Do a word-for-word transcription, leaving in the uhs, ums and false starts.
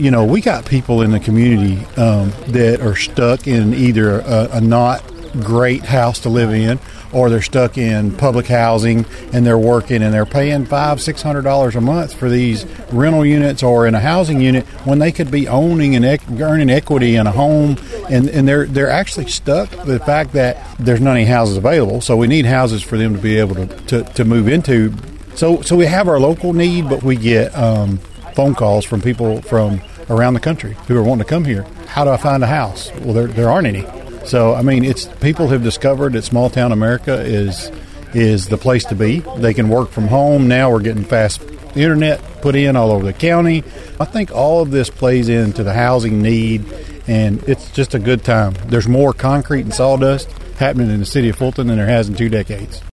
you know, we got people in the community um, that are stuck in either a, a not great house to live in, or they're stuck in public housing and they're working and they're paying five, six hundred dollars a month for these rental units or in a housing unit when they could be owning and ec- earning equity in a home, and, and they're they're actually stuck with the fact that there's not any houses available. So we need houses for them to be able to, to, to move into. So so we have our local need, but we get um, phone calls from people from around the country who are wanting to come here. How do I find a house? Well, there there aren't any. So, I mean, it's people have discovered that small town America is is the place to be. They can work from home. Now we're getting fast internet put in all over the county. I think all of this plays into the housing need, and it's just a good time. There's more concrete and sawdust happening in the city of Fulton than there has in two decades.